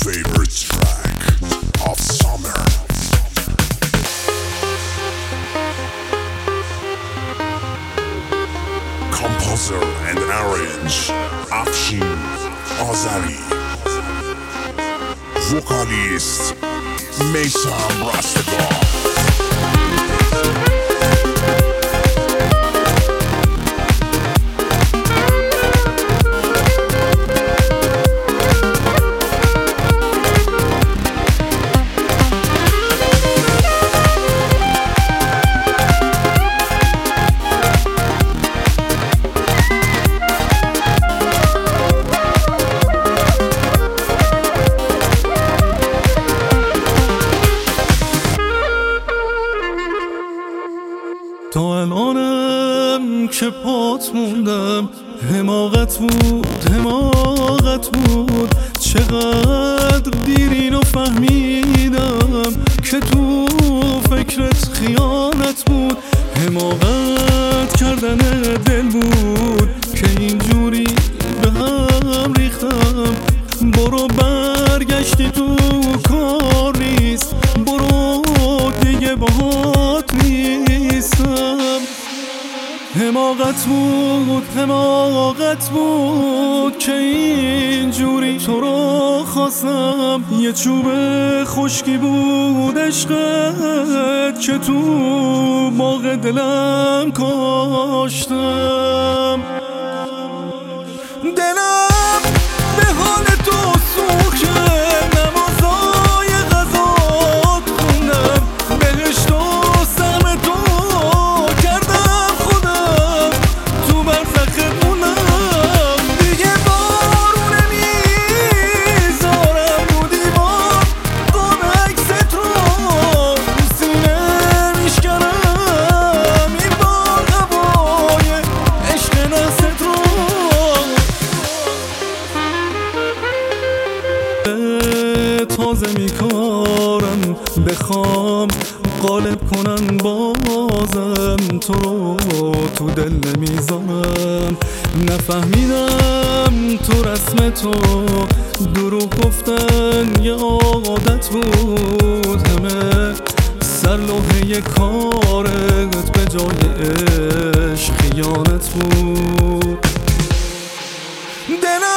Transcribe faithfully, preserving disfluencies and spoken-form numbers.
favorite track of summer. Composer and arrange Afshin Azari. Vocalist Meysam Rastegar. تا الانم که پات موندم، حماقت بود حماقت بود. چقدر دیر اینو فهمیدم که تو فکرت خیانت بود. حماقت کردن دل بود که اینجوری به هم ریختم. برو برگشتی تو کار نیست، برو دیگه باهات نیستم. حماقت بود حماقت بود که اینجوری تو رو خواستم. یه چوب خشکی بود عشقت که تو باغ دلم کاشتم. دلم به حال تو سوخته، نمازای غذات خوندم، بهشت و سهم تو کردم خودم، تو برزخت موندم. دیگه بارو نمیذارم رو دیوار، قاب عکست رو سینه میشکنم. این بار هوای عشق نست رو تازه میکارم، بخوام غالب کنن بازم تو رو تو دل نمیذارم. نفهمیدم تو رسم تو دروغ گفتن یه عادت بود. همه سر لوحه کارت به جای عشق خیانت بود. دلم